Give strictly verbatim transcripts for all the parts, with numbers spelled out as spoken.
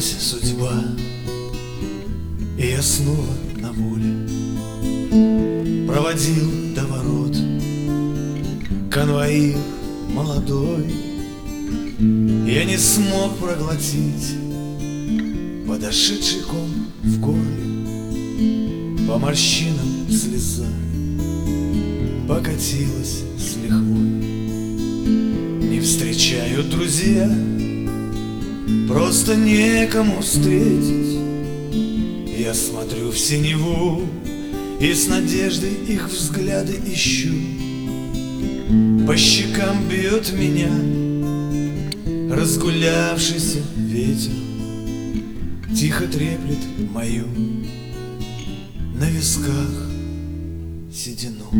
Улыбнулась судьба, и я снова на воле. Проводил до ворот конвоир молодой. Я не смог проглотить подошедший ком в горле. По морщинам слеза покатилась с лихвой. Не встречают друзья, просто некому встретить. Я смотрю в синеву и с надеждой их взгляды ищу. По щекам бьет меня разгулявшийся ветер, тихо треплет мою на висках седину.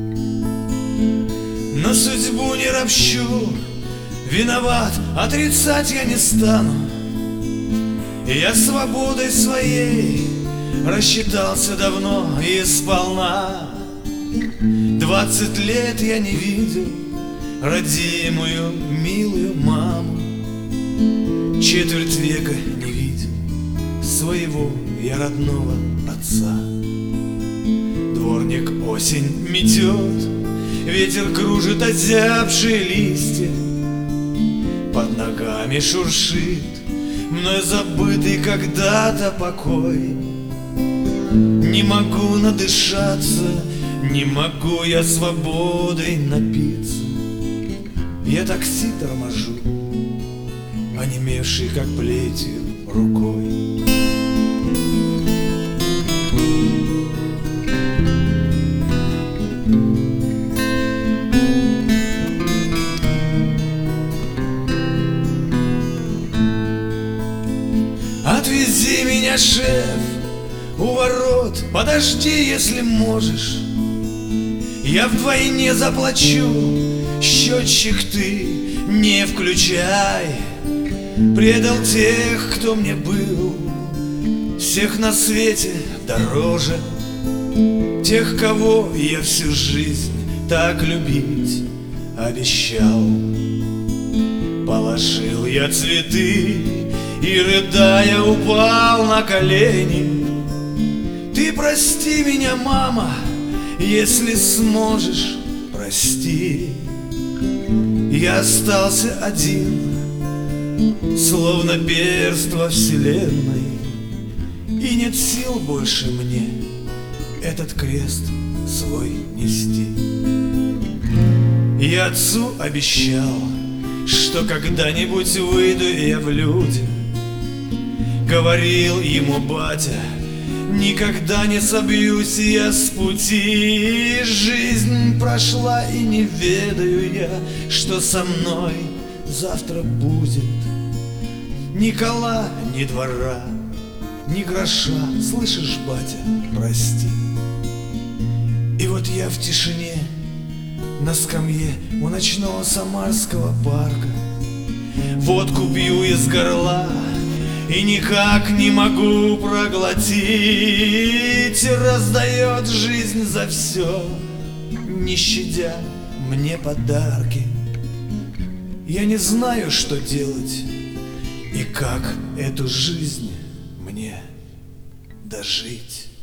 На судьбу не ропщу, виноват, отрицать я не стану. Я свободой своей рассчитался давно и сполна. Двадцать лет я не видел родимую, милую маму. Четверть века не видел своего я родного отца. Дворник осень метет, ветер кружит озябшие листья. Под ногами шуршит мной забытый когда-то покой. Не могу надышаться, не могу я свободой напиться. Я такси торможу, онемевший как плетью рукой. Отвези меня, шеф, у ворот, подожди, если можешь. Я вдвойне заплачу, счетчик ты не включай. Предал тех, кто мне был, всех на свете дороже. Тех, кого я всю жизнь так любить обещал. Положил я цветы и, рыдая, упал на колени. Ты прости меня, мама, если сможешь, прости. Я остался один, словно перст во вселенной, и нет сил больше мне этот крест свой нести. Я отцу обещал, что когда-нибудь выйду я в люди. Говорил ему батя, никогда не собьюсь я с пути. Жизнь прошла, и не ведаю я, что со мной завтра будет. Ни кола, ни двора, ни гроша, слышишь, батя, прости. И вот я в тишине на скамье у ночного самарского парка. Водку пью из горла и никак не могу проглотить. Раздает жизнь за все, не щадя мне подарки. Я не знаю, что делать и как эту жизнь мне дожить.